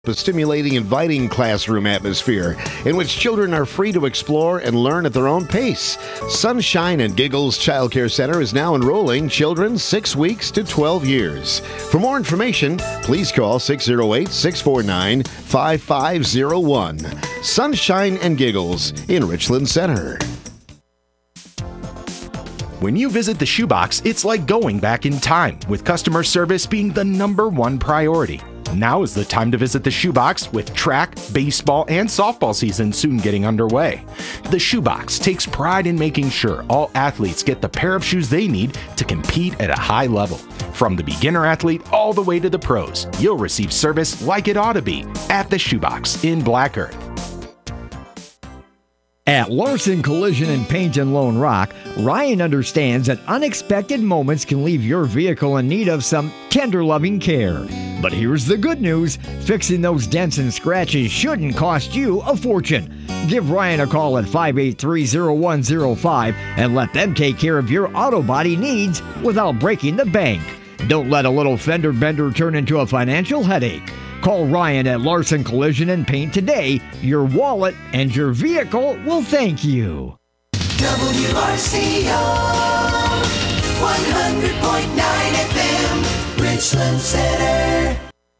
A stimulating, inviting classroom atmosphere in which children are free to explore and learn at their own pace. Sunshine and Giggles Child Care Center is now enrolling children 6 weeks to 12 years. For more information, please call 608-649-5501. Sunshine and Giggles in Richland Center. When you visit the Shoebox, it's like going back in time, with customer service being the #1 priority. Now is the time to visit the Shoebox, with track, baseball, and softball season soon getting underway. The Shoebox takes pride in making sure all athletes get the pair of shoes they need to compete at a high level. From the beginner athlete all the way to the pros, you'll receive service like it ought to be at the Shoebox in Black Earth. At Larson Collision and Paint in Lone Rock, Ryan understands that unexpected moments can leave your vehicle in need of some tender loving care. But here's the good news. Fixing those dents and scratches shouldn't cost you a fortune. Give Ryan a call at 583-0105 and let them take care of your auto body needs without breaking the bank. Don't let a little fender bender turn into a financial headache. Call Ryan at Larson Collision and Paint today. Your wallet and your vehicle will thank you. WRCO 100.9 FM, Richland Center.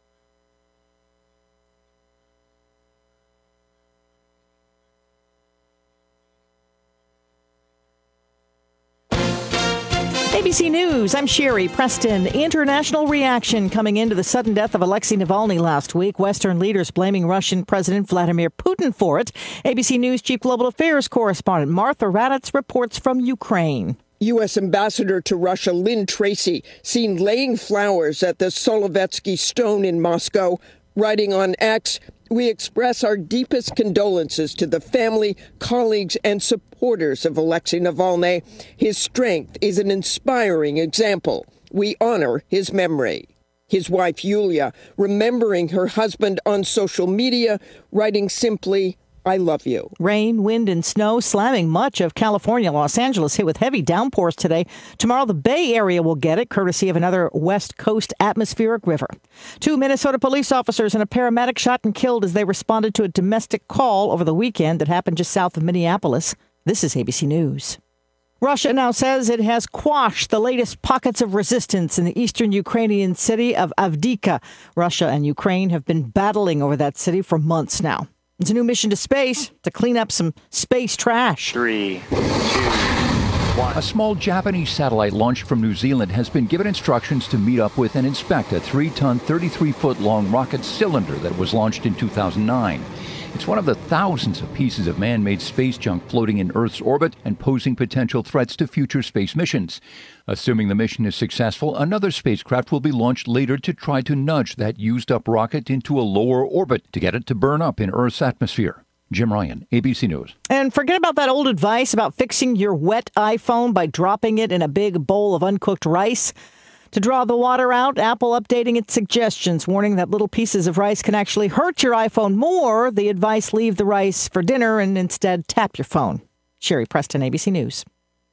ABC News, I'm Sherry Preston. International reaction coming into the sudden death of Alexei Navalny last week. Western leaders blaming Russian President Vladimir Putin for it. ABC News Chief Global Affairs correspondent Martha Raddatz reports from Ukraine. U.S. Ambassador to Russia Lynn Tracy seen laying flowers at the Solovetsky Stone in Moscow, writing on X, "We express our deepest condolences to the family, colleagues, and supporters of Alexei Navalny. His strength is an inspiring example. We honor his memory." His wife, Yulia, remembering her husband on social media, writing simply, "I love you." Rain, wind, and snow slamming much of California. Los Angeles hit with heavy downpours today. Tomorrow, the Bay Area will get it, courtesy of another West Coast atmospheric river. 2 Minnesota police officers and a paramedic shot and killed as they responded to a domestic call over the weekend that happened just south of Minneapolis. This is ABC News. Russia now says it has quashed the latest pockets of resistance in the eastern Ukrainian city of Avdiivka. Russia and Ukraine have been battling over that city for months now. It's a new mission to space to clean up some space trash. 3, 2, 1. A small Japanese satellite launched from New Zealand has been given instructions to meet up with and inspect a 3-ton, 33-foot-long rocket cylinder that was launched in 2009. It's one of the thousands of pieces of man-made space junk floating in Earth's orbit and posing potential threats to future space missions. Assuming the mission is successful, another spacecraft will be launched later to try to nudge that used-up rocket into a lower orbit to get it to burn up in Earth's atmosphere. Jim Ryan, ABC News. And forget about that old advice about fixing your wet iPhone by dropping it in a big bowl of uncooked rice. To draw the water out, Apple updating its suggestions, warning that little pieces of rice can actually hurt your iPhone more. The advice, leave the rice for dinner and instead tap your phone. Sherry Preston, ABC News.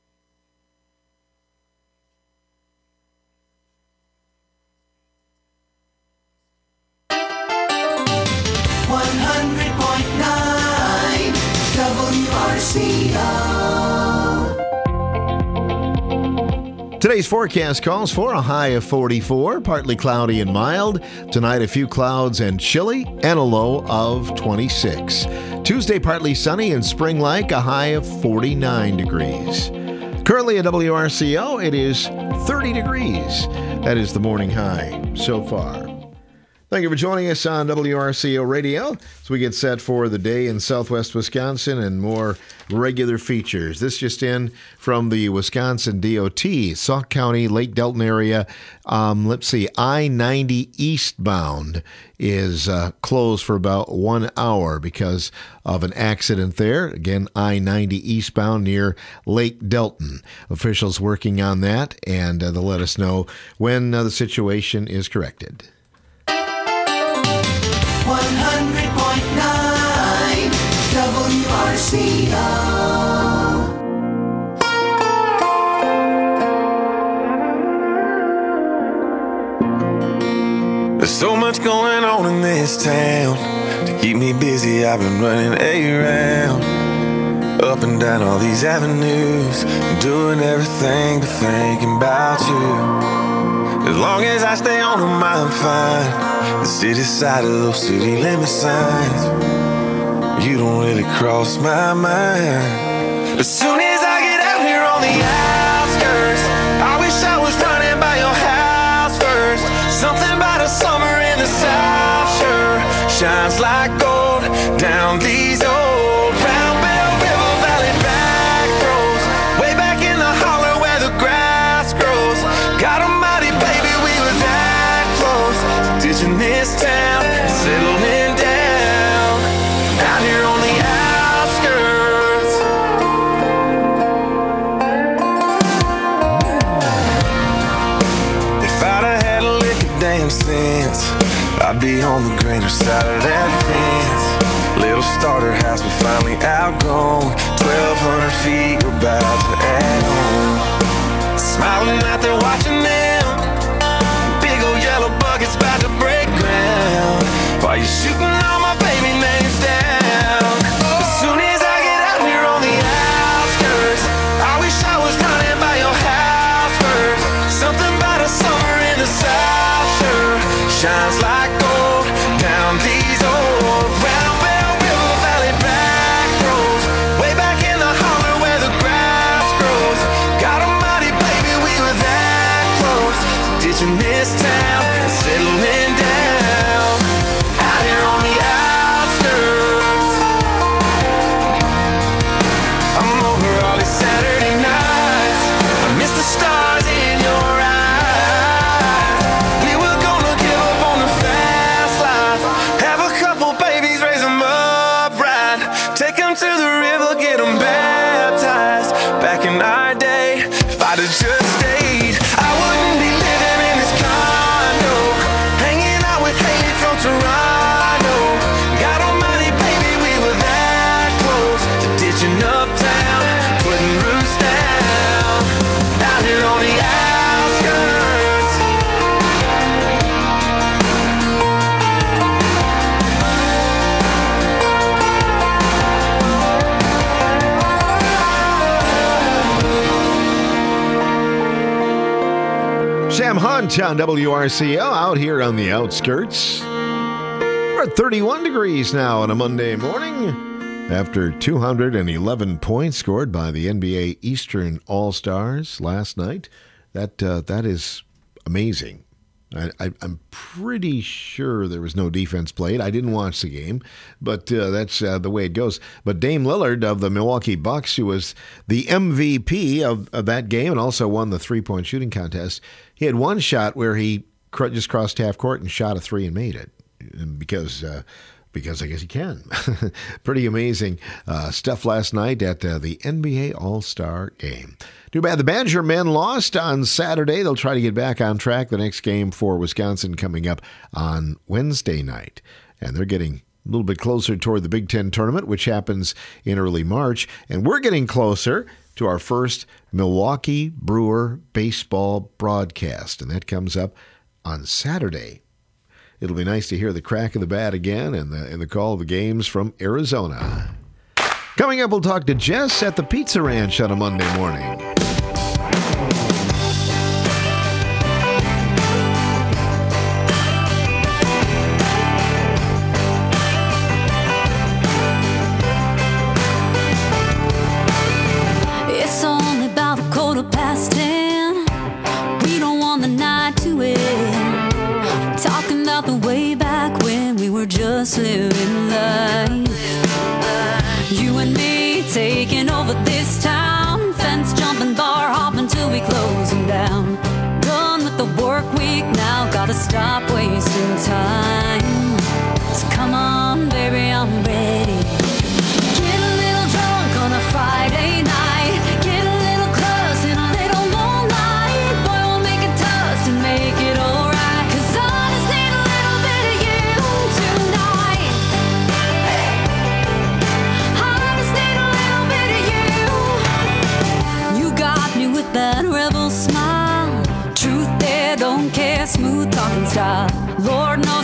WRCO. Today's forecast calls for a high of 44, partly cloudy and mild. Tonight, a few clouds and chilly, and a low of 26. Tuesday, partly sunny and spring-like, a high of 49 degrees. Currently at WRCO, it is 30 degrees. That is the morning high so far. Thank you for joining us on WRCO Radio as we get set for the day in southwest Wisconsin and more regular features. This just in from the Wisconsin DOT, Sauk County, Lake Delton area. I-90 eastbound is closed for about 1 hour because of an accident there. Again, I-90 eastbound near Lake Delton. Officials working on that, and they'll let us know when the situation is corrected. 100.9 WRCO. So much going on in this town. To keep me busy, I've been running around, up and down all these avenues, doing everything but thinking about you. As long as I stay on them, I'm fine. The city side of those city limit signs, you don't really cross my mind. As soon as I get out here on the outskirts, I wish I was running by your house first. Something about a summer in the South sure shines like gold down these old Round Bell River Valley back roads, way back in the holler where the grass grows. God almighty, baby, we were that close, ditching this town and settling down out here on the outskirts. If I'd have had a lick of damn sense, I'd be on the greener side of that fence. Little starter house, but finally outgrown. 1,200 feet, we're about to add on. Smiling out there watching them, big old yellow buckets about to break ground, while you're shooting all my baby names down. As soon as I get out here on the outskirts, I wish I was running by your house first. Something about a summer in the South sure shines like gold down these old Round Bell River Valley back roads, way back in the holler where the grass grows. God almighty, baby, we were that close, ditching this town and settling down out here on the outskirts. I'm over all these Saturday nights, I miss the stars in your eyes. We were gonna give up on the fast life, have a couple babies, raise them up right, take them to the river, get them baptized. Back in our day, if I'd have just stayed, I wouldn't be living in this condo, hanging out with Haley from Toronto. God almighty, baby, we were that close to ditching uptown, putting roots down out here on the outskirts. Sam Hunt on WRCL out here on the outskirts. We're at 31 degrees now on a Monday morning after 211 points scored by the NBA Eastern All-Stars last night. That is amazing. I'm pretty sure there was no defense played. I didn't watch the game, but that's the way it goes. But Dame Lillard of the Milwaukee Bucks, who was the MVP of that game and also won the three-point shooting contest, he had one shot where he just crossed half court and shot a three and made it because I guess he can. Pretty amazing stuff last night at the NBA All-Star Game. Too bad the Badger men lost on Saturday. They'll try to get back on track. The next game for Wisconsin coming up on Wednesday night. And they're getting a little bit closer toward the Big Ten tournament, which happens in early March. And we're getting closer to our first Milwaukee Brewer baseball broadcast. And that comes up on Saturday. It'll be nice to hear the crack of the bat again and the call of the games from Arizona. Coming up, we'll talk to Jess at the Pizza Ranch on a Monday morning. It's only about 10:15. We don't want the night to end. Talking about the way back when we were just living life. You and me taking over this town, fence jumping, bar hopping till we close them down. Done with the work week now, gotta stop wasting time. So come on, baby, I'm ready. Get a little drunk on a Friday night, get a little close and a little more light. Boy, we'll make a toast and make it alright, 'cause I just need a little bit of you tonight. I just need a little bit of you. You got me with that rebel smile, truth there, don't care, smooth talking style. Lord knows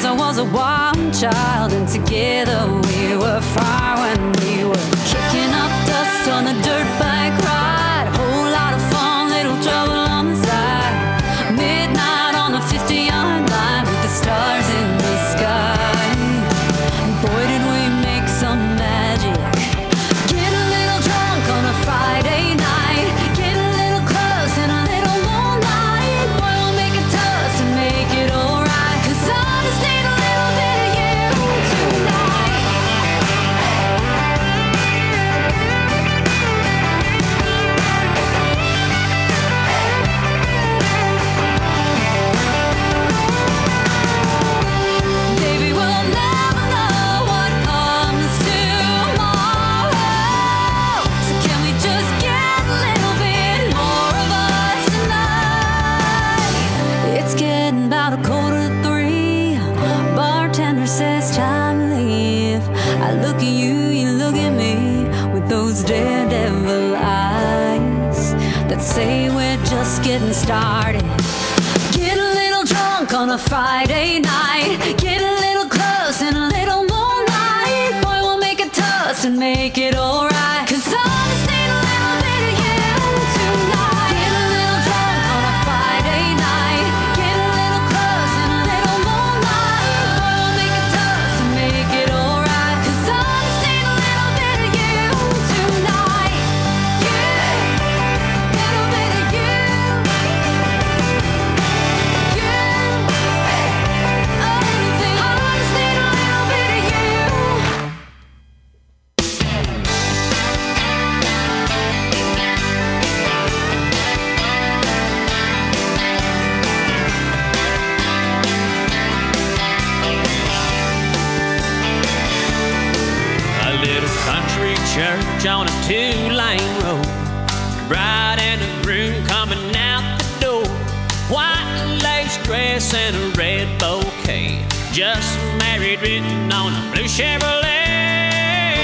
together. We were far when we were kicking up dust on the dirt bike ride. Whole lot of fun, little trouble on the side. Midnight on the 50-yard line with the stars in the sky. Boy, did we make some magic. Get a little drunk on a Friday night. Get a little close and a little moonlight. Boy, we'll make a toast and make it alright. 'Cause I just need a little bit of you tonight. Baby, we'll never know what comes tomorrow. So can we just get a little bit more of us tonight? It's getting about 2:45. Bartender says time to leave. I look at you, you look at me with those daredevil eyes that say we're just getting started. Get a little drunk on a Friday night. Get a little close and a little moonlight. Boy, we'll make a toast and make it alright. 'Cause I just need a little bit of you tonight. Get a little drunk on a Friday night. Get a little close and a little moonlight. Boy, we'll make a toast and make it alright. 'Cause I just need a little bit of you tonight. Yeah, little bit of you. A little country church on a 2-lane road. Bride and a groom coming out the door. White lace dress and a red bouquet. Just married written on a blue Chevrolet.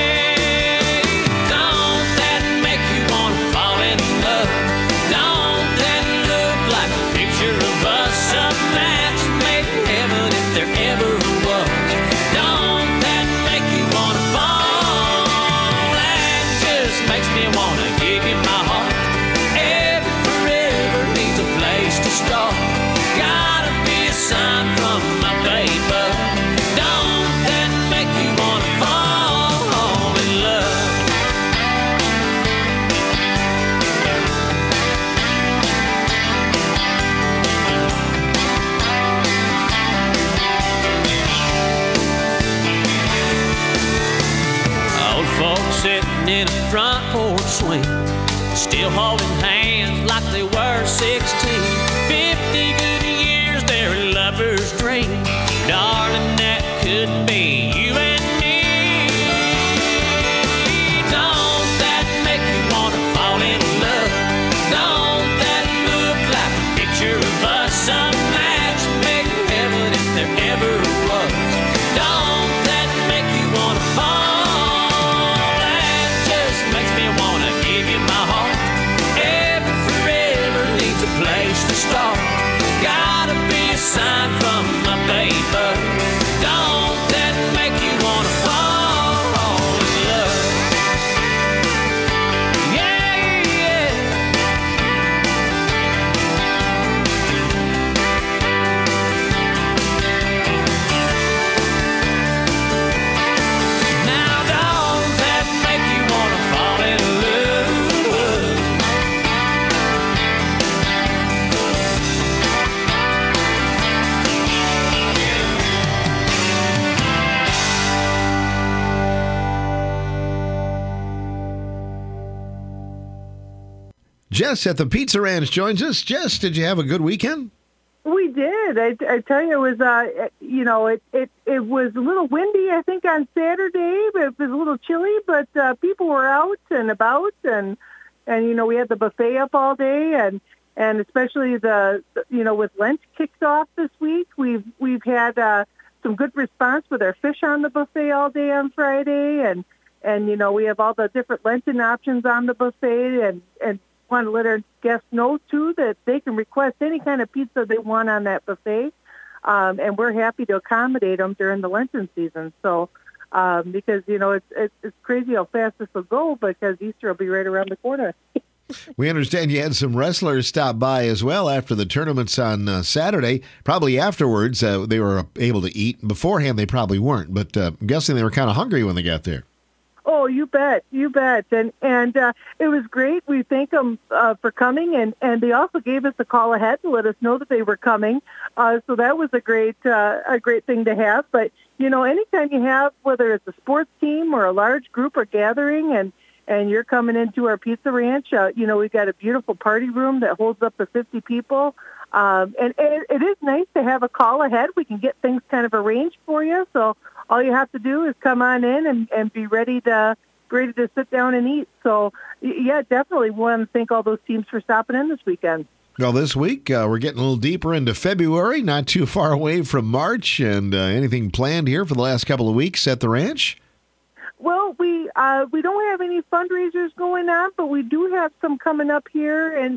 Don't that make you want to fall in love? Don't that look like a picture of us? A match made in heaven if there ever was. Don't that make you want to fall? That just makes me want to give you my heart. Every forever needs a place to start. Gotta be a sign from my paper. Don't that make you want to fall in love? Old folks sitting in a front porch swing, still holding hands like they were 16. 50 good years, their lovers dream. Darling, that could be you and me. Don't that make you want to fall in love? Don't that look like a picture of us? A match made in heaven if there ever was. Don't that make you want to fall? That just makes me want to give you my heart. Every forever needs a place to start. Gotta be a sign from my paper. Don't that make you want to fall in love? Yeah, yeah. Now don't that make you want to fall in love? Jess at the Pizza Ranch joins us. Jess, did you have a good weekend? We did. I tell you, it was it was a little windy, I think, on Saturday, but it was a little chilly. But people were out and about, and we had the buffet up all day, and especially with Lent kicked off this week, we've had some good response with our fish on the buffet all day on Friday, and we have all the different Lenten options on the buffet, and want to let our guests know, too, that they can request any kind of pizza they want on that buffet, and we're happy to accommodate them during the Lenten season. So because, it's crazy how fast this will go because Easter will be right around the corner. We understand you had some wrestlers stop by as well after the tournaments on Saturday. Probably afterwards they were able to eat. Beforehand they probably weren't, but I'm guessing they were kind of hungry when they got there. Oh, you bet. And it was great. We thank them for coming, and they also gave us a call ahead to let us know that they were coming. So that was a great thing to have. But, anytime you have, whether it's a sports team or a large group or gathering, and you're coming into our Pizza Ranch, we've got a beautiful party room that holds up to 50 people. And it is nice to have a call ahead. We can get things kind of arranged for you. So all you have to do is come on in and be ready to sit down and eat. So, yeah, definitely want to thank all those teams for stopping in this weekend. Well, this week we're getting a little deeper into February, not too far away from March. And anything planned here for the last couple of weeks at the ranch? Well, we don't have any fundraisers going on, but we do have some coming up here and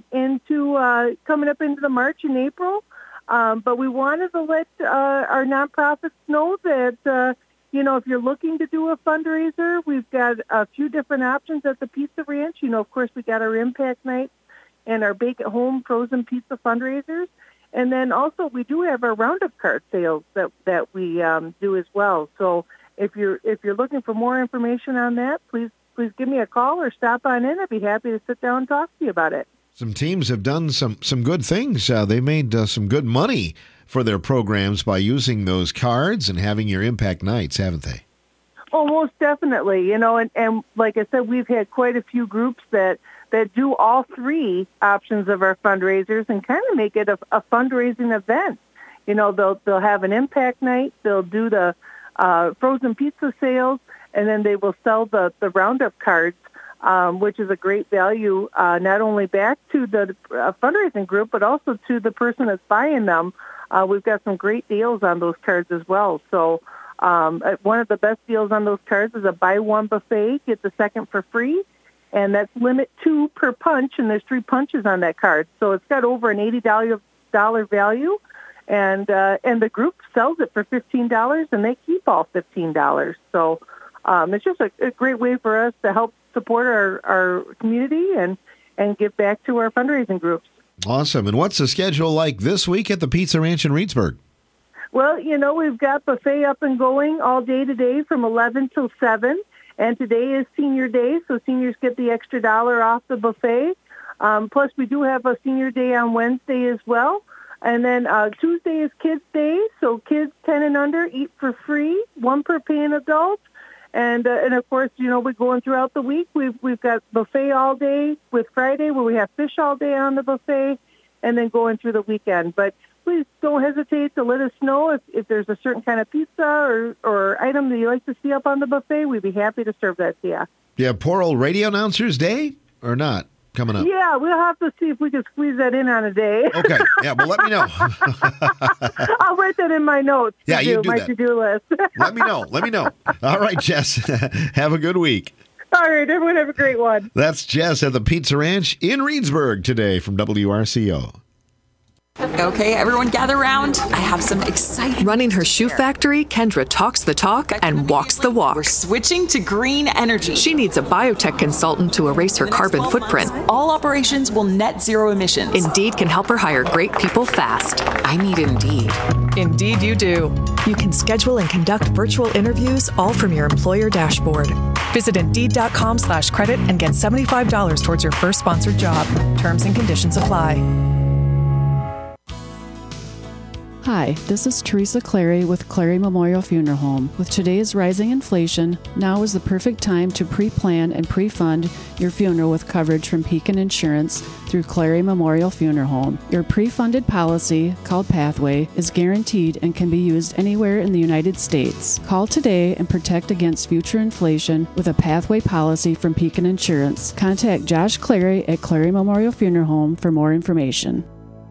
coming up into the March and April. But we wanted to let our nonprofits know that if you're looking to do a fundraiser, we've got a few different options at the Pizza Ranch. Of course, we got our Impact Nights and our Bake at Home frozen pizza fundraisers, and then also we do have our Roundup card sales that we do as well. So if you're looking for more information on that, please give me a call or stop on in. I'd be happy to sit down and talk to you about it. Some teams have done some good things. They made some good money for their programs by using those cards and having your Impact Nights, haven't they? Oh, most definitely. And like I said, we've had quite a few groups that do all three options of our fundraisers and kind of make it a fundraising event. They'll have an Impact Night, they'll do the frozen pizza sales, and then they will sell the Roundup cards, which is a great value, not only back to the fundraising group, but also to the person that's buying them. We've got some great deals on those cards as well. So one of the best deals on those cards is a buy one buffet, get the second for free, and that's limit 2 per punch, and there's 3 punches on that card. So it's got over an $80 value. And the group sells it for $15, and they keep all $15. So it's just a great way for us to help support our community and give back to our fundraising groups. Awesome. And what's the schedule like this week at the Pizza Ranch in Reedsburg? Well, we've got buffet up and going all day today from 11 till 7. And today is Senior Day, so seniors get the extra $1 off the buffet. Plus, we do have a Senior Day on Wednesday as well. And then Tuesday is Kids Day, so kids 10 and under eat for free, 1 per paying adult. And of course, we're going throughout the week. We've got buffet all day with Friday where we have fish all day on the buffet, and then going through the weekend. But please don't hesitate to let us know if there's a certain kind of pizza or item that you like to see up on the buffet. We'd be happy to serve that to you. Yeah, poor old Radio Announcers Day or not? Coming up. Yeah, we'll have to see if we can squeeze that in on a day. Okay. Yeah, well, let me know. I'll write that in my notes. Yeah, you do my that. To-do list. Let me know. All right, Jess. Have a good week. All right, everyone have a great one. That's Jess at the Pizza Ranch in Reedsburg today from WRCO. Okay, everyone gather around. I have some exciting. Running her shoe factory, Kendra talks the talk and walks the walk. We're switching to green energy. She needs a biotech consultant to erase her carbon footprint. All operations will net zero emissions. Indeed can help her hire great people fast. I need Indeed. Indeed you do. You can schedule and conduct virtual interviews all from your employer dashboard. Visit Indeed.com/credit and get $75 towards your first sponsored job. Terms and conditions apply. Hi, this is Teresa Clary with Clary Memorial Funeral Home. With today's rising inflation, now is the perfect time to pre-plan and pre-fund your funeral with coverage from Pekin Insurance through Clary Memorial Funeral Home. Your pre-funded policy, called Pathway, is guaranteed and can be used anywhere in the United States. Call today and protect against future inflation with a Pathway policy from Pekin Insurance. Contact Josh Clary at Clary Memorial Funeral Home for more information.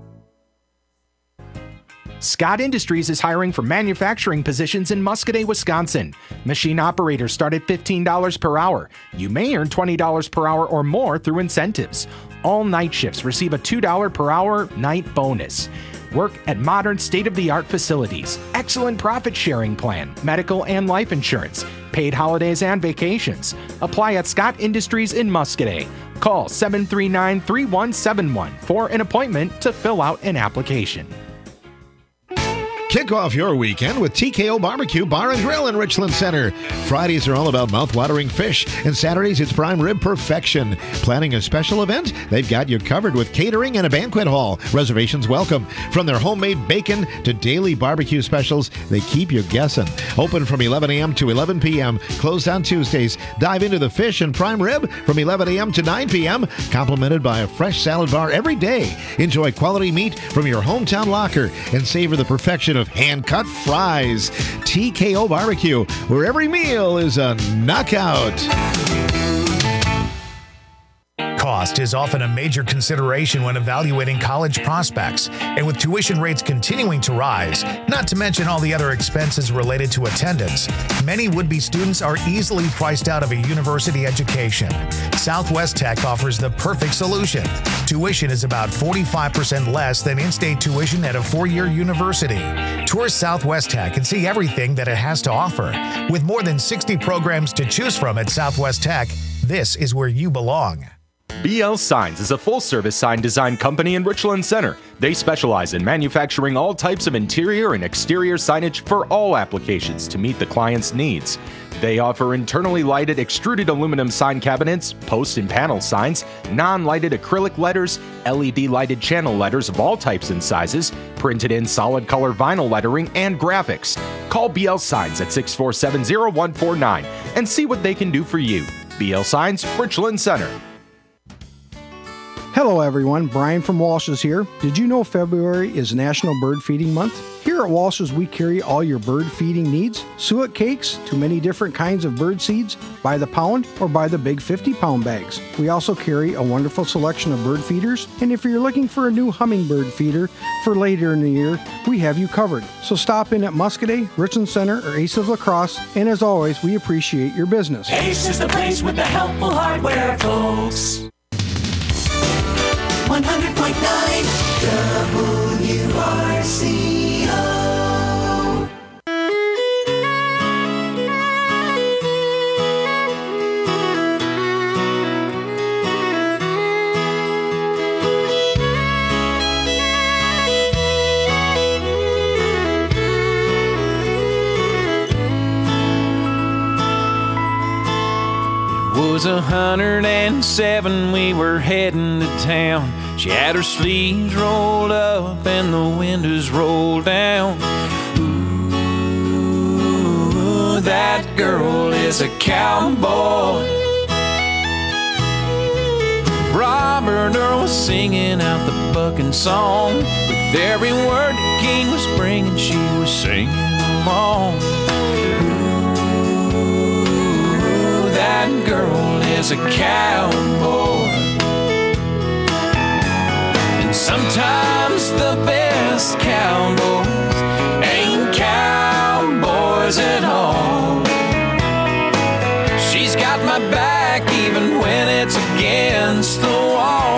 Scott Industries is hiring for manufacturing positions in Muscoda, Wisconsin. Machine operators start at $15 per hour. You may earn $20 per hour or more through incentives. All night shifts receive a $2 per hour night bonus. work at modern state-of-the-art facilities, excellent profit-sharing plan, medical and life insurance, paid holidays and vacations. Apply at Scott Industries in Muscadet. Call 739-3171 for an appointment to fill out an application. Kick off your weekend with TKO Barbecue Bar and Grill in Richland Center. Fridays are all about mouth-watering fish, and Saturdays it's prime rib perfection. Planning a special event? They've got you covered with catering and a banquet hall. Reservations welcome. From their homemade bacon to daily barbecue specials, they keep you guessing. Open from 11 a.m. to 11 p.m. Closed on Tuesdays. Dive into the fish and prime rib from 11 a.m. to 9 p.m. Complemented by a fresh salad bar every day. Enjoy quality meat from your hometown locker and savor the perfection of hand-cut fries. TKO Barbecue, where every meal is a knockout. Cost is often a major consideration when evaluating college prospects, and with tuition rates continuing to rise, not to mention all the other expenses related to attendance, many would-be students are easily priced out of a university education. Southwest Tech offers the perfect solution. Tuition is about 45% less than in-state tuition at a four-year university. Tour Southwest Tech and see everything that it has to offer. With more than 60 programs to choose from at Southwest Tech, this is where you belong. BL Signs is a full-service sign design company in Richland Center. They specialize in manufacturing all types of interior and exterior signage for all applications to meet the client's needs. They offer internally lighted extruded aluminum sign cabinets, post and panel signs, non-lighted acrylic letters, LED lighted channel letters of all types and sizes, printed in solid color vinyl lettering, and graphics. Call BL Signs at 647-0149 and see what they can do for you. BL Signs, Richland Center. Hello everyone, Brian from Walsh's here. Did you know February is National Bird Feeding Month? Here at Walsh's we carry all your bird feeding needs, suet cakes to many different kinds of bird seeds, by the pound or by the big 50-pound bags. We also carry a wonderful selection of bird feeders, and if you're looking for a new hummingbird feeder for later in the year, we have you covered. So stop in at Muscadet, Richland Center, or Ace of La Crosse, and as always, we appreciate your business. Ace is the place with the helpful hardware, folks. 100.9 WRCO. It was 107, we were heading to town. She had her sleeves rolled up and the windows rolled down. Ooh, that girl is a cowboy. Robert Earl was singing out the bucking song. With every word the king was bringing, she was singing along. Ooh, that girl is a cowboy. Sometimes the best cowboys ain't cowboys at all. She's got my back even when it's against the wall.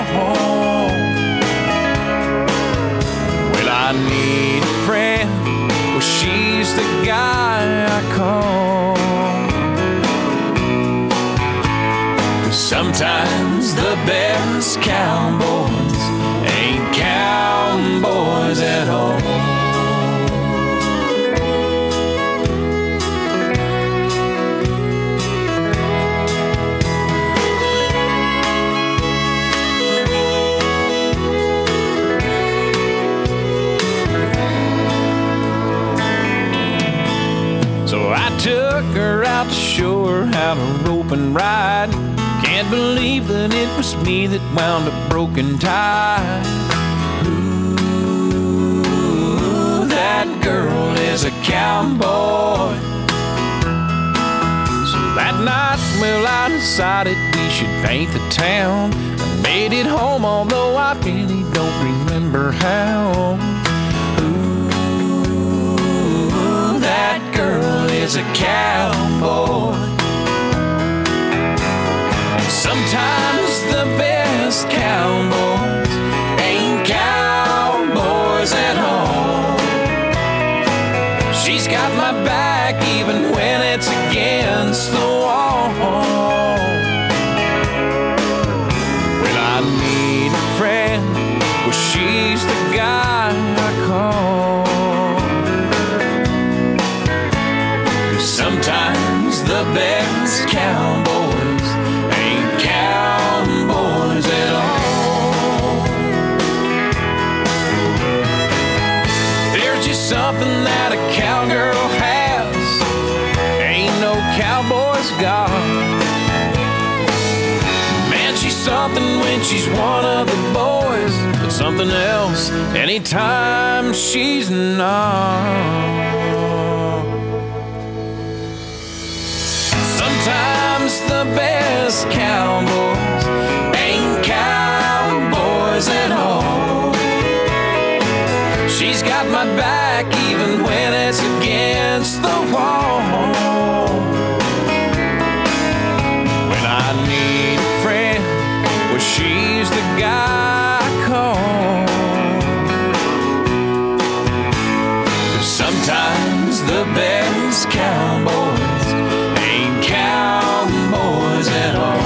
Well, I need a friend, well, she's the guy I call. Sometimes the best cowboys ain't cowboys at all. So I took her out to show her how to rope and ride. Can't believe that it was me that wound up broken tie. Ooh, that girl is a cowboy. So that night, well, I decided we should paint the town. I made it home, although I really don't remember how. Ooh, that girl is a cowboy. Sometimes the best cowboys ain't cowboys at all. the best cowboys ain't cowboys at all. There's just something that a cowgirl has, ain't no cowboy's got. Man, she's something when she's one of the boys, but something else anytime she's not. Sometimes the best cowboys ain't cowboys at all. She's got my back even when it's against the wall. When I need a friend, well, she's the guy I call. 'Cause sometimes the best cowboys ain't cowboys at all.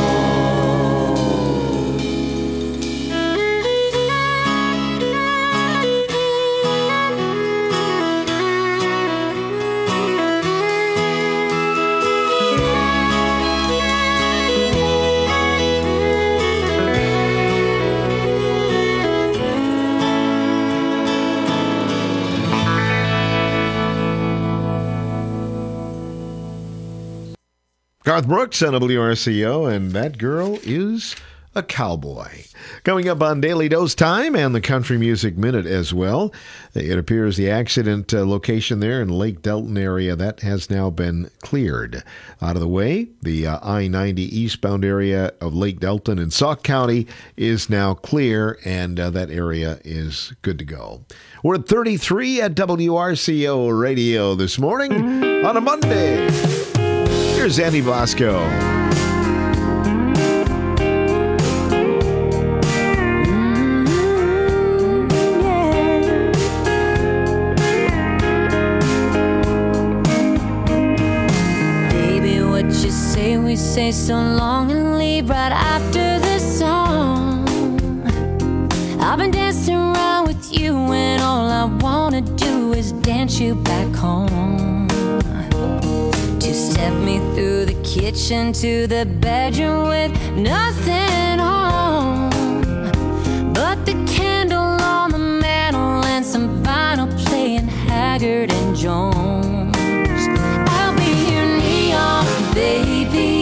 Garth Brooks on WRCO, and that girl is a cowboy. Coming up on Daily Dose Time and the Country Music Minute as well. It appears the accident location there in Lake Delton area, that has now been cleared. Out of the way, the I-90 eastbound area of Lake Delton in Sauk County is now clear, and that area is good to go. We're at 33 at WRCO Radio this morning on a Monday. Here's Andy Bosco. Baby, what you say, we say so long and leave right after the song. I've been dancing around with you and all I wanna do is dance you back home. Step me through the kitchen to the bedroom with nothing on but the candle on the mantle and some vinyl playing Haggard and Jones. I'll be your neon baby,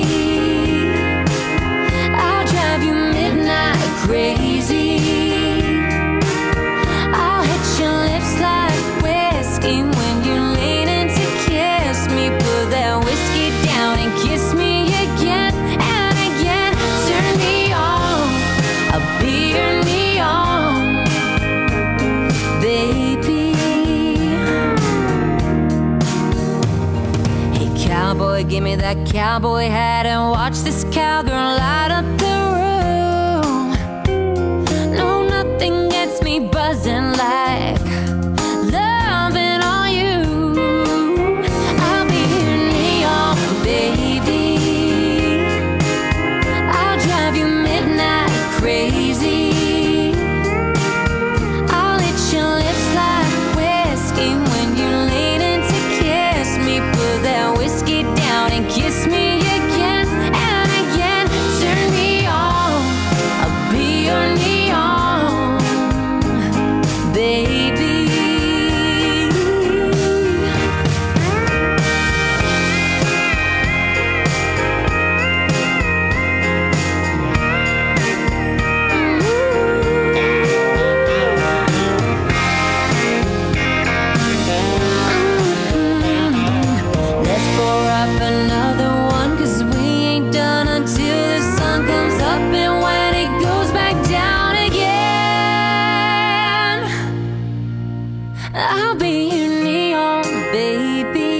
I'll drive you midnight crazy, I'll hit your lips like whiskey when you're leaning to kiss me. Put that whiskey down and kiss me again and again. Turn me on, I'll be your neon baby. Hey cowboy, give me that cowboy hat and watch this cowgirl light up the room. No, nothing gets me buzzing like loving on you. I'll be your neon baby, I'll drive you midnight crazy, I'll hit your lips like whiskey when you're leaning to kiss me. Put that whiskey down and kiss me again and again. Turn me on, I'll be your neon baby. Let's pour up another one, 'cause we ain't done until the sun comes up and when it goes back down again. I'll be your neon baby,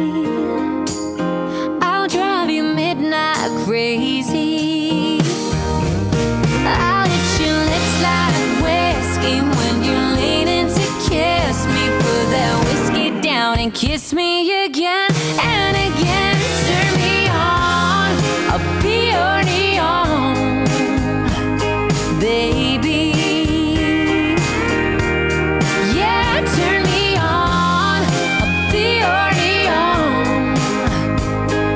I'll drive you midnight crazy, I'll hit your lips like whiskey when you're leaning to kiss me. Put that whiskey down and kiss me again and again. Turn me on, I'll be your neon baby. Yeah, turn me on, I'll be your neon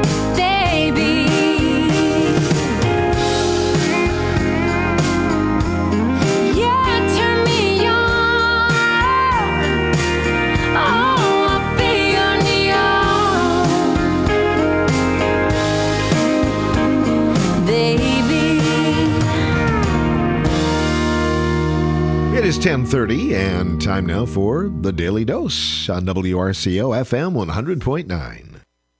10:30, and time now for the Daily Dose on WRCO FM 100.9.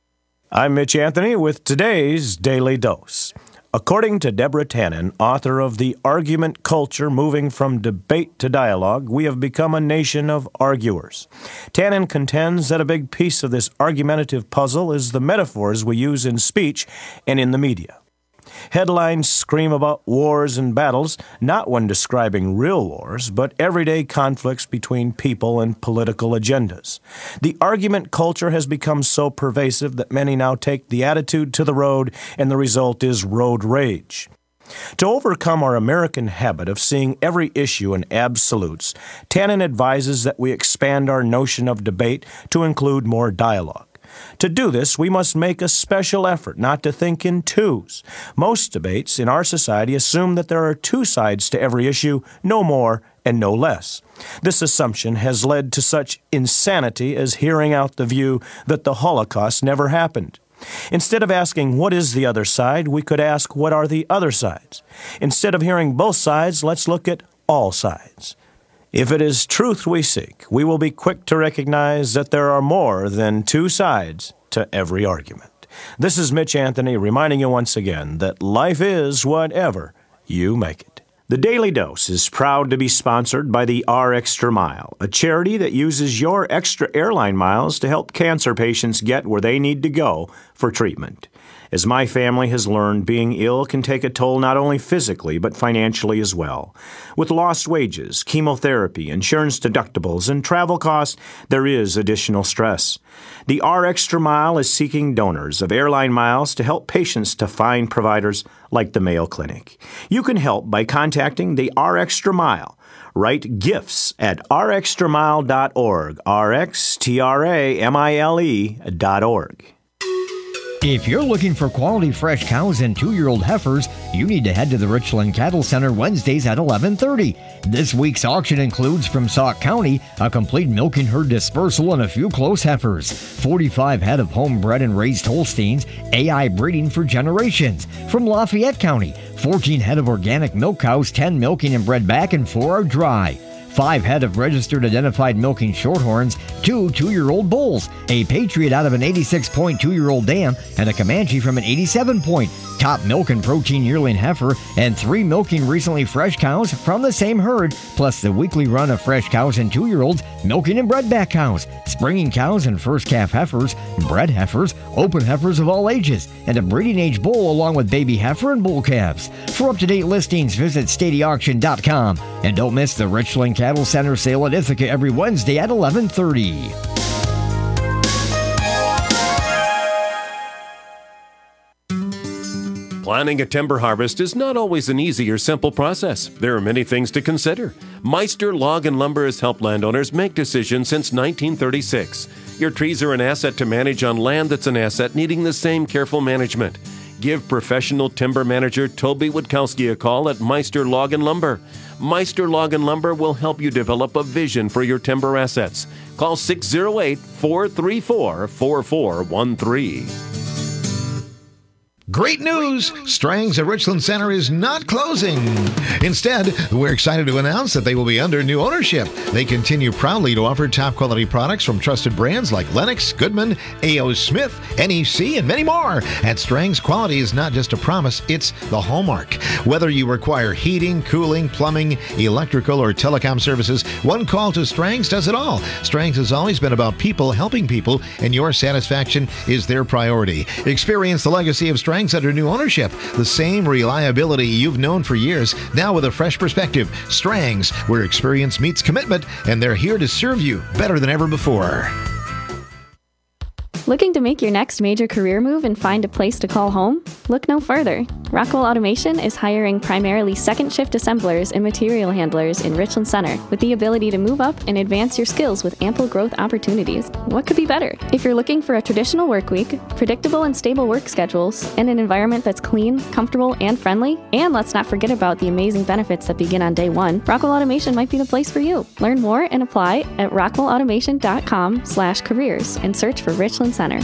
I'm Mitch Anthony with today's Daily Dose. According to Deborah Tannen, author of The Argument Culture Moving from Debate to Dialogue, we have become a nation of arguers. Tannen contends that a big piece of this argumentative puzzle is the metaphors we use in speech and in the media. Headlines scream about wars and battles, not when describing real wars, but everyday conflicts between people and political agendas. The argument culture has become so pervasive that many now take the attitude to the road, and the result is road rage. To overcome our American habit of seeing every issue in absolutes, Tannen advises that we expand our notion of debate to include more dialogue. To do this, we must make a special effort not to think in twos. Most debates in our society assume that there are two sides to every issue, no more and no less. This assumption has led to such insanity as hearing out the view that the Holocaust never happened. Instead of asking, what is the other side, we could ask, what are the other sides? Instead of hearing both sides, let's look at all sides. If it is truth we seek, we will be quick to recognize that there are more than two sides to every argument. This is Mitch Anthony reminding you once again that life is whatever you make it. The Daily Dose is proud to be sponsored by the R Extra Mile, a charity that uses your extra airline miles to help cancer patients get where they need to go for treatment. As my family has learned, being ill can take a toll not only physically, but financially as well. With lost wages, chemotherapy, insurance deductibles, and travel costs, there is additional stress. The R Extra Mile is seeking donors of airline miles to help patients to find providers like the Mayo Clinic. You can help by contacting the R Extra Mile. Write gifts at rextramile.org, rxtramile.org. If you're looking for quality fresh cows and 2-year-old heifers, you need to head to the Richland Cattle Center Wednesdays at 11:30. This week's auction includes from Sauk County a complete milking herd dispersal and a few close heifers, 45 head of homebred and raised Holsteins, AI breeding for generations. From Lafayette County, 14 head of organic milk cows, 10 milking and bred back, and 4 are dry. 5 head of registered identified milking shorthorns, 2 2-year-old bulls, a Patriot out of an 86-point 2-year-old dam, and a Comanche from an 87-point top milk and protein yearling heifer, and 3 milking recently fresh cows from the same herd, plus the weekly run of fresh cows and 2-year-olds, milking and bred back cows, springing cows and first calf heifers, bred heifers, open heifers of all ages, and a breeding age bull along with baby heifer and bull calves. For up-to-date listings, visit StadyAuction.com. And don't miss the Richland Cattle Center sale at Ithaca every Wednesday at 11:30. Planning a timber harvest is not always an easy or simple process. There are many things to consider. Meister Log and Lumber has helped landowners make decisions since 1936. Your trees are an asset to manage on land that's an asset needing the same careful management. Give professional timber manager Toby Witkowski a call at Meister Log and Lumber. Meister Log and Lumber will help you develop a vision for your assets. Call 608-434-4413. Great news! Strang's at Richland Center is not closing. Instead, we're excited to announce that they will be under new ownership. They continue proudly to offer top-quality products from trusted brands like Lennox, Goodman, A.O. Smith, NEC, and many more. At Strang's, quality is not just a promise, it's the hallmark. Whether you require heating, cooling, plumbing, electrical, or telecom services, one call to Strang's does it all. Strang's has always been about people helping people, and your satisfaction is their priority. Experience the legacy of Strang's under new ownership. The same reliability you've known for years, now with a fresh perspective. Strang's, where experience meets commitment, and they're here to serve you better than ever before. Looking to make your next major career move and find a place to call home? Look no further. Rockwell Automation is hiring primarily second shift assemblers and material handlers in Richland Center with the ability to move up and advance your skills with ample growth opportunities. What could be better? If you're looking for a traditional work week, predictable and stable work schedules, and an environment that's clean, comfortable, and friendly, and let's not forget about the amazing benefits that begin on day one, Rockwell Automation might be the place for you. Learn more and apply at rockwellautomation.com/careers and search for Richland Center.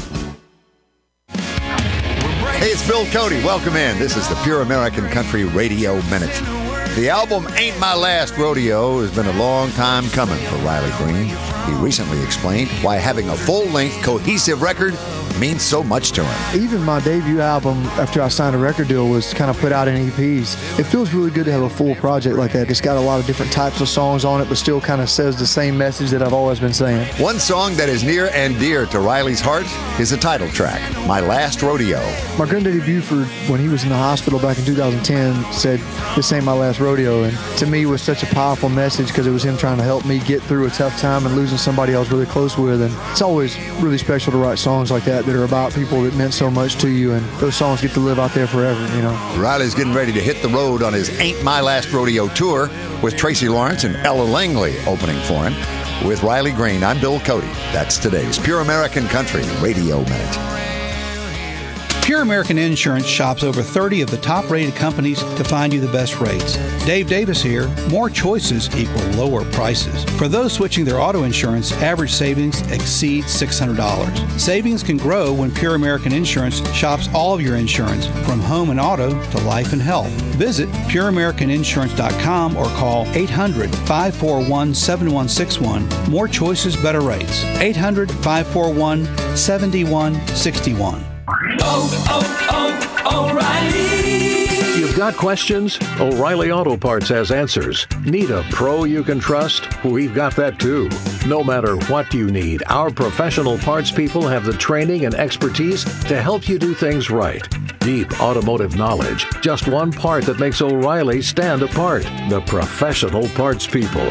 Hey, it's Bill Cody. Welcome in. This is the Pure American Country Radio Minute. The album Ain't My Last Rodeo has been a long time coming for Riley Green. He recently explained why having a full-length, cohesive record means so much to him. Even my debut album, after I signed a record deal, was kind of put out in EPs. It feels really good to have a full project like that. It's got a lot of different types of songs on it, but still kind of says the same message that I've always been saying. One song that is near and dear to Riley's heart is the title track, My Last Rodeo. My granddaddy Buford, when he was in the hospital back in 2010, said, "This ain't my last rodeo." And to me, it was such a powerful message because it was him trying to help me get through a tough time and losing somebody I was really close with. And it's always really special to write songs like that are about people that meant so much to you, and those songs get to live out there forever, you know. Riley's getting ready to hit the road on his Ain't My Last Rodeo tour with Tracy Lawrence and Ella Langley opening for him. With Riley Green, I'm Bill Cody. That's today's Pure American Country Radio Minute. Pure American Insurance shops over 30 of the top-rated companies to find you the best rates. Dave Davis here. More choices equal lower prices. For those switching their auto insurance, average savings exceeds $600. Savings can grow when Pure American Insurance shops all of your insurance, from home and auto to life and health. Visit pureamericaninsurance.com or call 800-541-7161. More choices, better rates. 800-541-7161. O'Reilly. You've got questions? O'Reilly Auto Parts has answers. Need a pro you can trust? We've got that too. No matter what you need, our professional parts people have the training and expertise to help you do things right. Deep automotive knowledge. Just one part that makes O'Reilly stand apart. The professional parts people.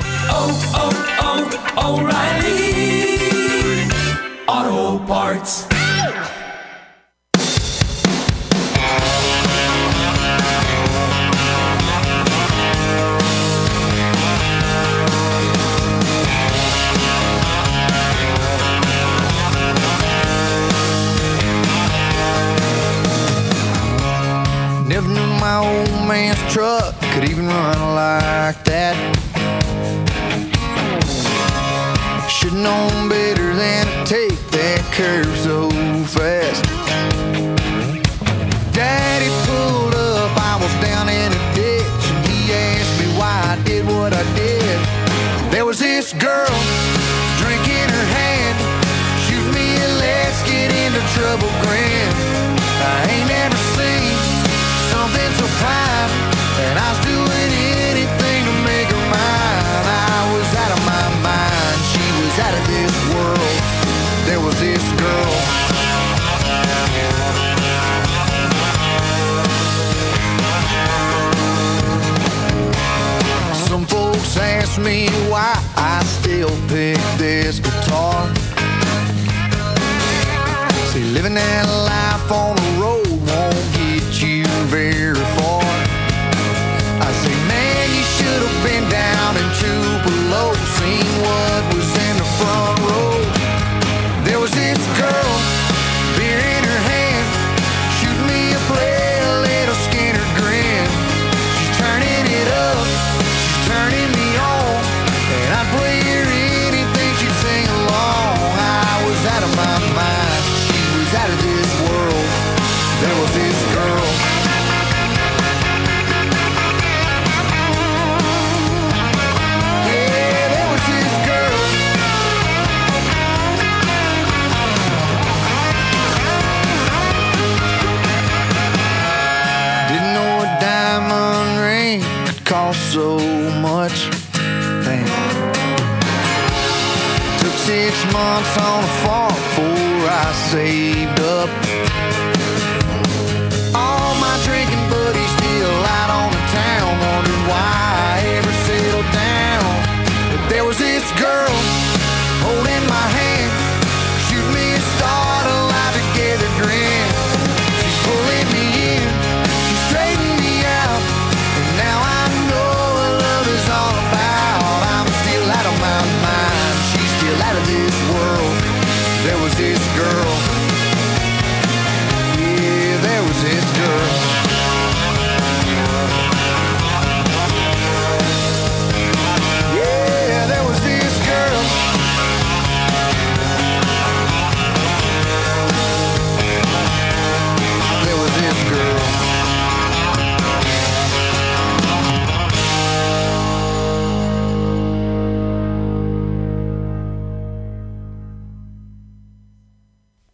O'Reilly Auto Parts. Never knew my old man's truck could even run like that. Should've known better than to take that curve so fast. Daddy pulled up, I was down in a ditch, and he asked me why I did what I did. There was this girl, drink in her hand, shoot me and let's get into trouble grin. I ain't never seen something so fine, and I was doing anything to make her mine. I was out of my mind, she was out of this world. There was this girl. Some folks ask me why I still pick this guitar. See, living that life on the road won't get you very far. I say, man, you should have been down in Tupelo, seen what was in the front row. There was this girl, beer in her hand, shooting me a play, a little Skinner grin. She's turning it up, she's turning me on, and I'd play her anything she'd sing along. I was out of my mind, she was out of this world. There was this girl. Yeah, there was this girl. Didn't know a diamond ring could cost so much. Damn. Took 6 months on a farm before I saved up. All my drinking buddies still out on the town, wondering why I ever settled down. But there was this girl holding my hand, shoot me a start a life together grin. She's pulling me in, she's straightening me out, and now I know what love is all about. I'm still out of my mind, she's still out of this world. There was this girl.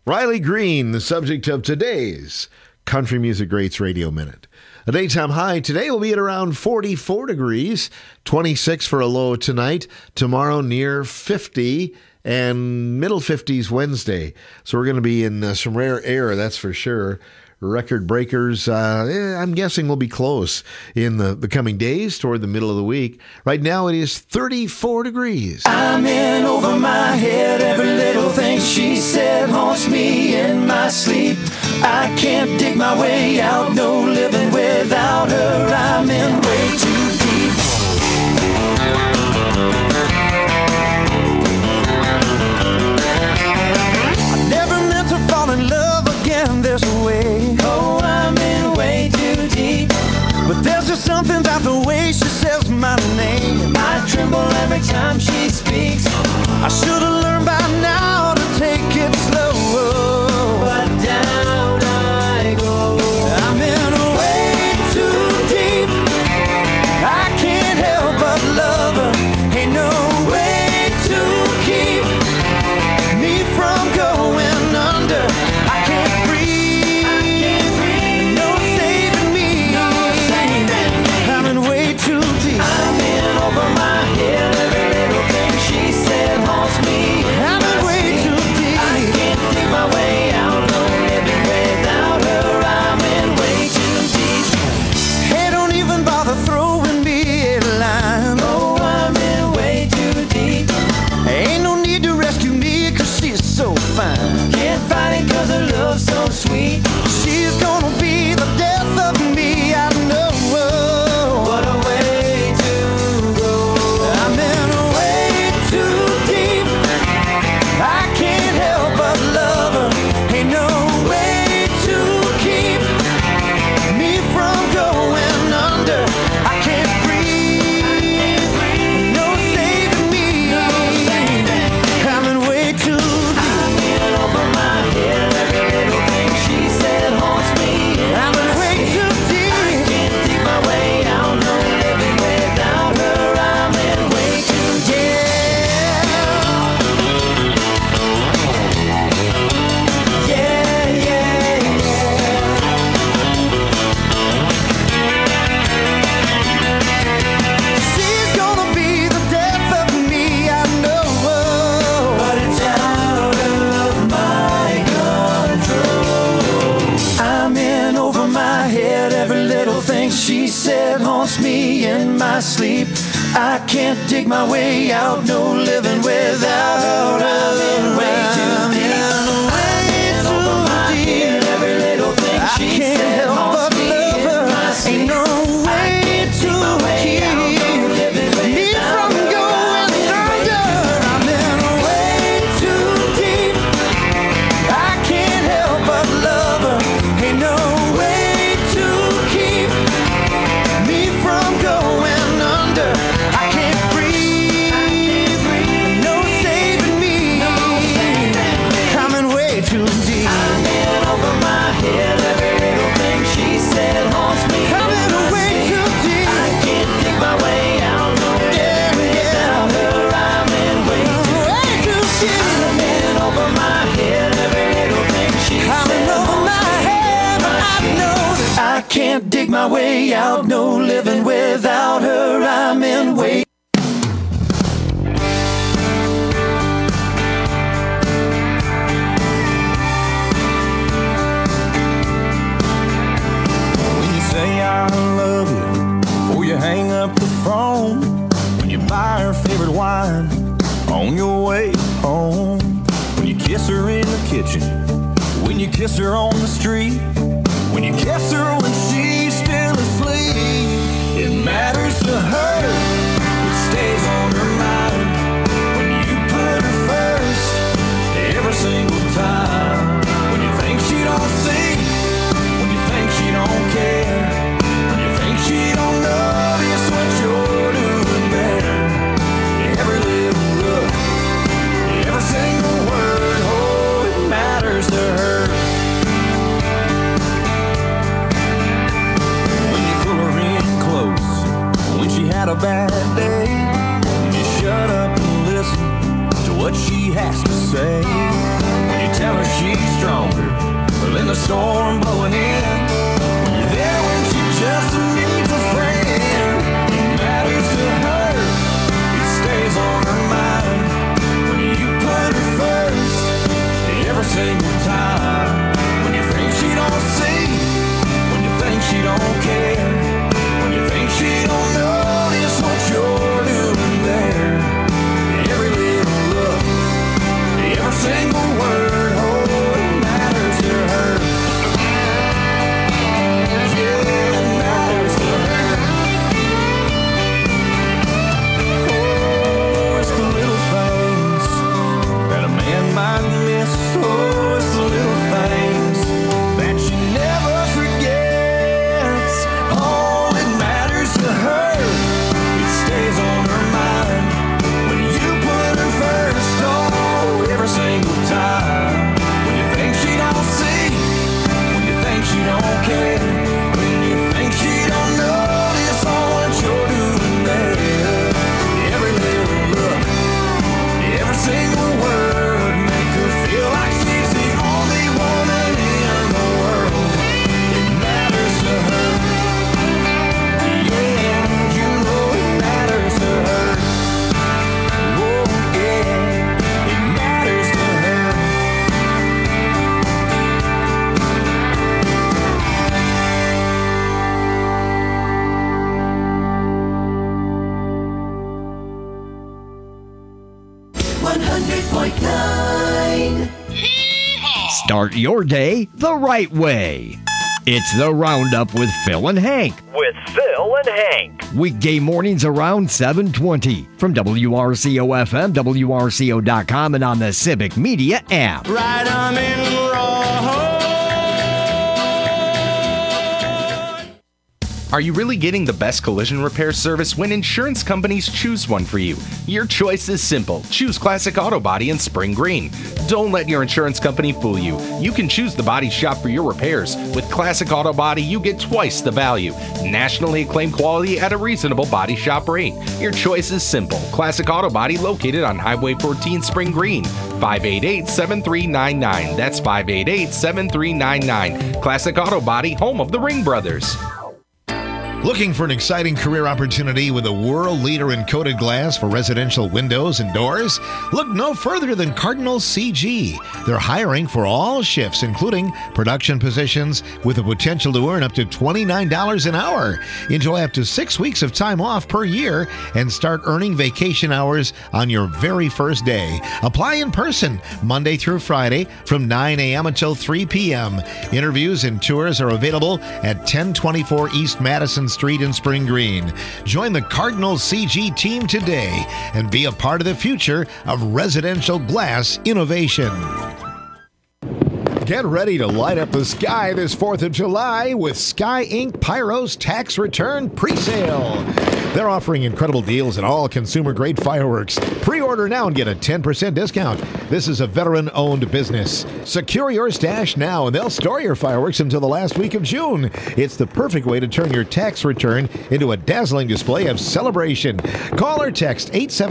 Riley Green, the subject of today's Country Music Greats Radio Minute. A daytime high today will be at around 44 degrees, 26 for a low tonight. Tomorrow near 50 and middle 50s Wednesday. So we're going to be in some rare air, that's for sure. Record breakers, I'm guessing will be close in the coming days toward the middle of the week. Right now it is 34 degrees. I'm in over my head. Every little thing she said haunts me in my sleep. I can't dig my way out. No living without her. I'm in way too deep. I never meant to fall in love again this way. Oh, I'm in way too deep. But there's just something about the way she says my name. I tremble every time she speaks. I should have learned by now to take it slow. But down I go. I'm in way too deep. I can't help but love her. Ain't no way to keep me from going under. I can't breathe. No saving me. I'm in way too deep. I'm in over my head. Every little thing she said haunts me. I'm in way too deep. I can't dig my way out. No living without her. I'm in way too deep. Hey, don't even bother throwing me a line. Oh, I'm in way too deep. Ain't no need to rescue me, cause she's so fine. Can't fight it cause her love's so sweet. She's gonna be the death of me, I know. What a way to go. I'm in way too deep. I can't help but love her. Ain't no way to keep me from going under. I can't breathe. No saving me. I'm in way too deep. I'm in over my head. Every little thing she said haunts me. I'm in way too deep. I can't dig my way out. No living without her. I'm in way too deep. Yeah, yeah, yeah. She's gonna be the death of me, I know. But it's out of my control. I'm in over my head. Every little thing she said haunts me in my sleep. I can't dig my way out. No living without her. I'm in way too deep. I'm in over my head. Every little thing she said haunts me in my sleep. Ain't no way to keep me from going under. I'm in way too deep. I can't help but love her. Ain't no way to keep me from going under. I can't breathe. No saving me. I'm in way too deep. I'm in over my head. Every little thing she said haunts me. I'm in way too deep. I can't dig my way out. No living without her. I'm in way too deep. I'm in over my head. Every little thing she said. I'm in over my head. I know that I can't dig my way out. No living without her. I'm in way. When you say I love you before you hang up the phone, when you buy her favorite wine on your way home, when you kiss her in the kitchen, when you kiss her on the street, when you kiss her when she's still asleep, it matters to her. It stays on her mind when you put her first every single time. When you think she don't see, when you think she don't care, when you think she don't notice what you're doing better. Every little look, every single word, oh, it matters to her. Start your day the right way. It's the Roundup with Phil and Hank. With Phil and Hank. Weekday mornings around 7:20 from WRCO-FM, WRCO.com, and on the Civic Media app. Right arm in Are you really getting the best collision repair service when insurance companies choose one for you? Your choice is simple. Choose Classic Auto Body in Spring Green. Don't let your insurance company fool you. You can choose the body shop for your repairs. With Classic Auto Body, you get twice the value. Nationally acclaimed quality at a reasonable body shop rate. Your choice is simple. Classic Auto Body located on Highway 14 Spring Green. 588-7399. That's 588-7399. Classic Auto Body, home of the Ring Brothers. Looking for an exciting career opportunity with a world leader in coated glass for residential windows and doors? Look no further than Cardinal CG. They're hiring for all shifts, including production positions, with the potential to earn up to $29 an hour. Enjoy up to 6 weeks of time off per year and start earning vacation hours on your very first day. Apply in person Monday through Friday from 9 a.m. until 3 p.m. Interviews and tours are available at 1024 East Madison Street in Spring Green. Join the Cardinal CG team today and be a part of the future of residential glass innovation. Get ready to light up the sky this 4th of July with Sky Inc. Pyro's tax return pre-sale. They're offering incredible deals on all consumer-grade fireworks. Pre-order now and get a 10% discount. This is a veteran-owned business. Secure your stash now, and they'll store your fireworks until the last week of June. It's the perfect way to turn your tax return into a dazzling display of celebration. Call or text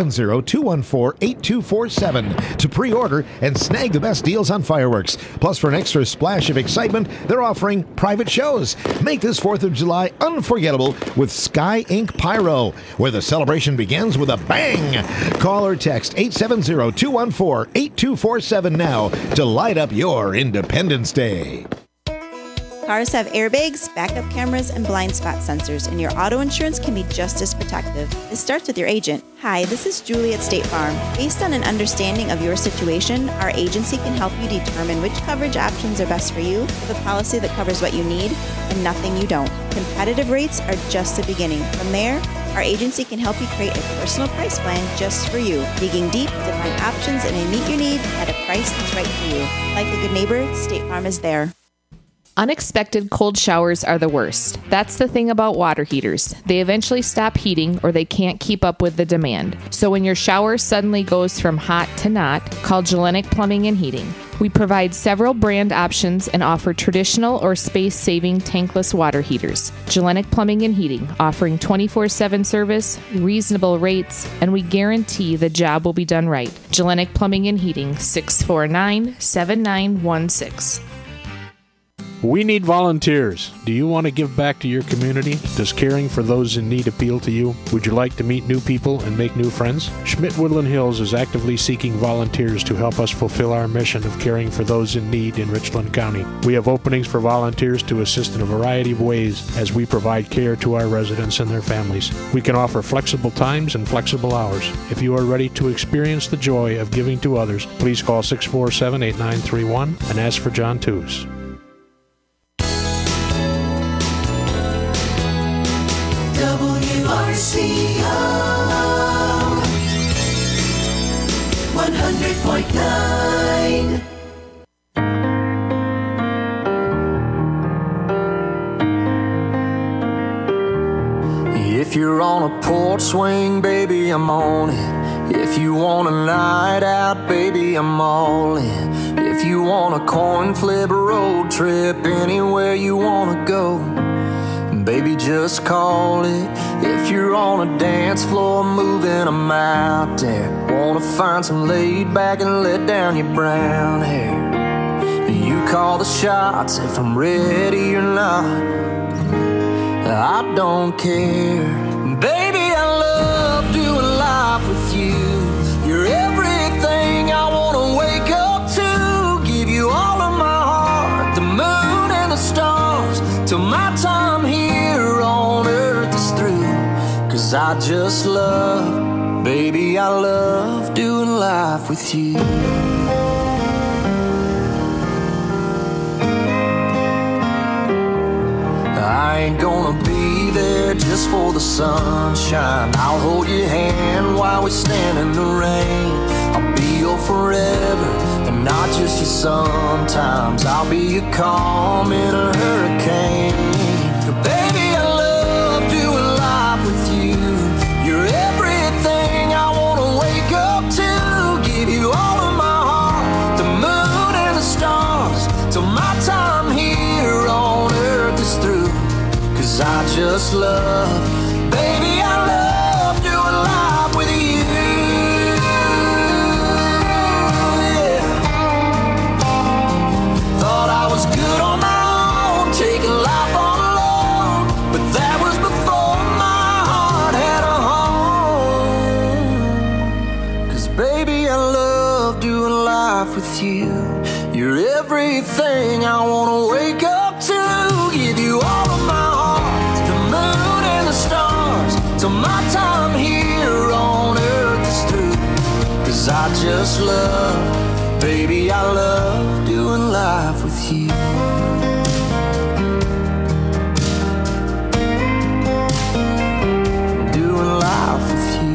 870-214-8247 to pre-order and snag the best deals on fireworks. Plus, for an extra splash of excitement, they're offering private shows. Make this 4th of July unforgettable with Sky Inc. Pyro, where the celebration begins with a bang. Call or text 870-214-8247 now to light up your Independence Day. Cars have airbags, backup cameras, and blind spot sensors, and your auto insurance can be just as protective. It starts with your agent. Hi, this is Julie at State Farm. Based on an understanding of your situation, our agency can help you determine which coverage options are best for you with a policy that covers what you need and nothing you don't. Competitive rates are just the beginning. From there, our agency can help you create a personal price plan just for you, digging deep to find options that may meet your need at a price that's right for you. Like a good neighbor, State Farm is there. Unexpected cold showers are the worst. That's the thing about water heaters. They eventually stop heating or they can't keep up with the demand. So when your shower suddenly goes from hot to not, call Gellenic Plumbing and Heating. We provide several brand options and offer traditional or space-saving tankless water heaters. Gellenic Plumbing and Heating, offering 24/7 service, reasonable rates, and we guarantee the job will be done right. Gellenic Plumbing and Heating, 649-7916. We need volunteers. Do you want to give back to your community? Does caring for those in need appeal to you? Would you like to meet new people and make new friends? Schmidt Woodland Hills is actively seeking volunteers to help us fulfill our mission of caring for those in need in Richland County. We have openings for volunteers to assist in a variety of ways as we provide care to our residents and their families. We can offer flexible times and flexible hours. If you are ready to experience the joy of giving to others, please call 647-8931 and ask for John Tews. WRCO 100.9. If you're on a porch swing, baby, I'm on it. If you want a night out, baby, I'm all in. If you want a coin flip road trip, anywhere you want to go, baby, just call it. If you're on a dance floor moving, I'm out there. Wanna find some laid back and let down your brown hair. You call the shots if I'm ready or not, I don't care. Baby, I love doing life with you. You're everything I wanna wake up to. Give you all of my heart, the moon and the stars, till my time here on earth is through. 'Cause I just love, baby, I love doing life with you. I ain't gonna be there just for the sunshine. I'll hold your hand while we stand in the rain. I'll be your forever and not just your sometimes. I'll be your calm in a hurricane. Baby, I love doing life with you. You're everything I wanna wake up to. Give you all of my heart, the moon and the stars, till my time here on earth is through. 'Cause I just love, baby, I love doing life with you. Yeah. Thought I was good on my own, taking life on alone, but that was before my heart had a home. 'Cause baby, I love doing life with you. You're everything I wanna wake up to. Give you all of my heart, the moon and the stars, till my time here on earth is through. 'Cause I just love, baby, I love doing life with you. Doing life with you.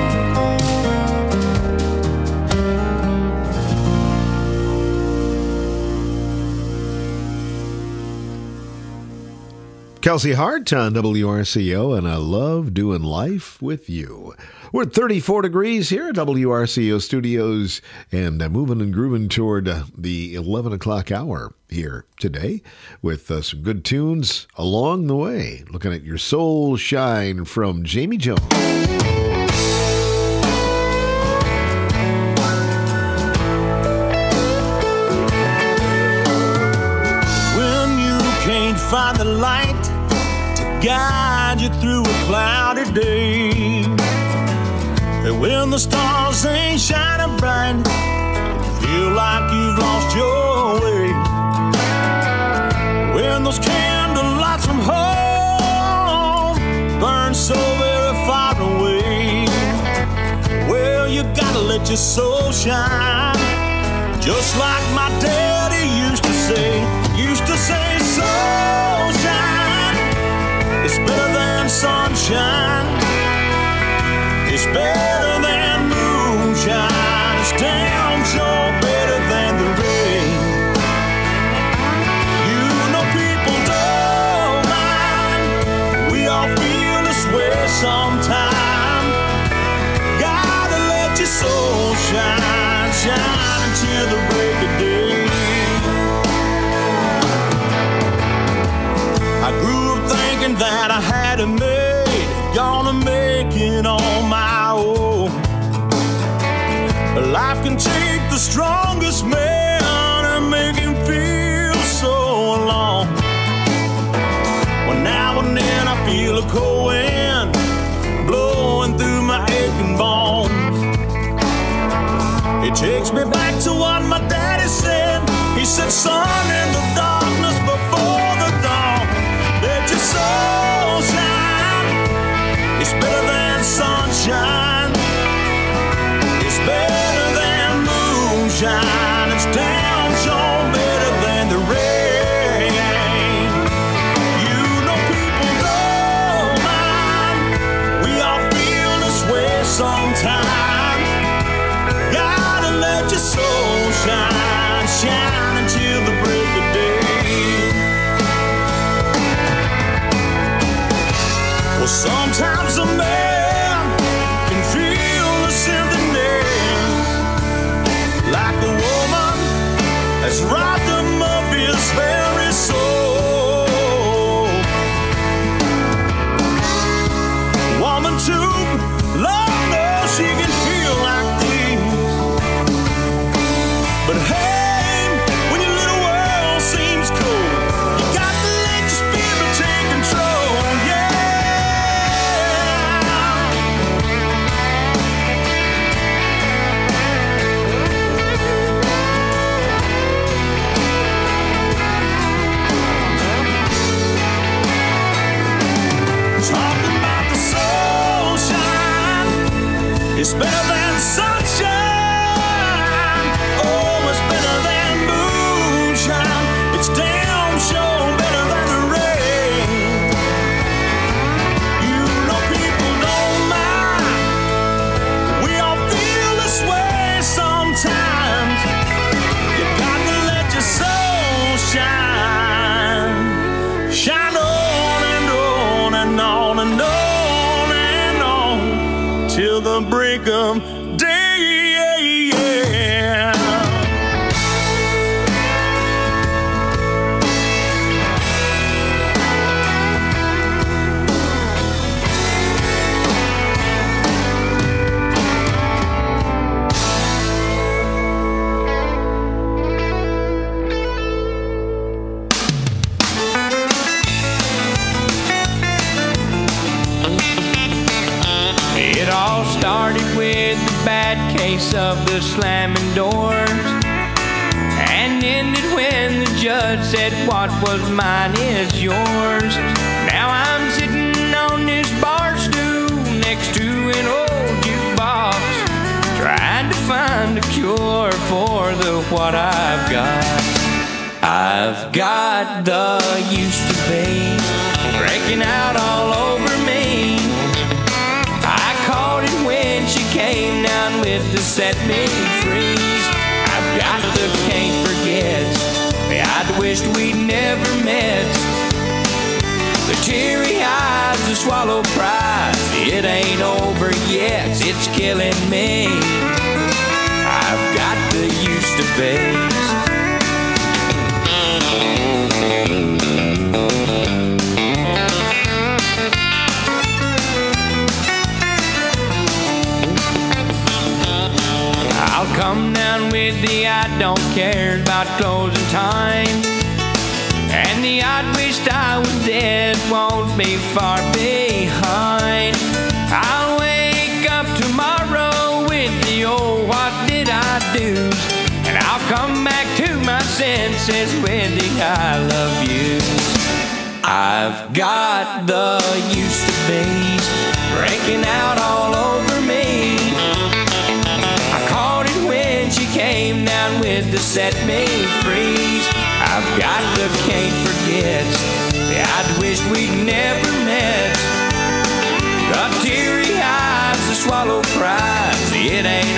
Kelsey Hart on WRCO, and I love doing life with you. We're at 34 degrees here at WRCO Studios, and moving and grooving toward the 11 o'clock hour here today with some good tunes along the way. Looking at Your Soul Shine from Jamie Jones. When you can't find the light guide you through a cloudy day, and when the stars ain't shining bright, you feel like you've lost your way. When those candle lights from home burn so very far away, well, you gotta let your soul shine, just like my daddy used to say. Soul shine, it's better than sunshine, it's better than moonshine, it's damn sure better than the rain. You know people don't mind, we all feel this way sometime. Gotta let your soul shine, shine until the break of day. I grew up thinking that I had it made, gonna make it on my own. But life can take the strongest man and make him feel so alone. Well, now and then I feel a cold wind blowing through my aching bones. It takes me back to what my daddy said. He said, son, in the darkness before the dawn, let your soul shine. It's better than sunshine, it's better than moonshine, it's damn sure better than the rain. You know people don't mind, we all feel this way sometimes. Gotta let your soul shine, shine until the break of day. Well, sometimes a man can feel the sympathy, like the woman that's robbed him of his very soul. Woman too, Lord knows she can feel like these. But hey, when your little world seems cold, you got to let your spirit take control. Yeah. Talking about the sunshine, it's better than sunshine. Oh, it's better than moonshine, it's damn sure better than the rain. break of day. It all started with the bad case of the slamming doors, and ended when the judge said what was mine is yours. Now I'm sitting on this bar stool next to an old jukebox, trying to find a cure for the what I've got. I've got the used to be breaking out all over me. I caught it when she came down with the set me free. I've got the can't forget, I'd wished we'd never met. The teary eyes, the swallow pride, it ain't over yet, it's killing me. I've got the used to be. I'll come down with the I don't care about closing time, and the I'd wished I was dead won't be far behind. I'll wake up tomorrow with the old what did I do, and I'll come back to my senses with the I love yous. I've got the used to be's breaking out all over me. I caught it when she came down with the set me free. I've got the can't forget, I'd wished we'd never met. The teary eyes, the swallow cries, it ain't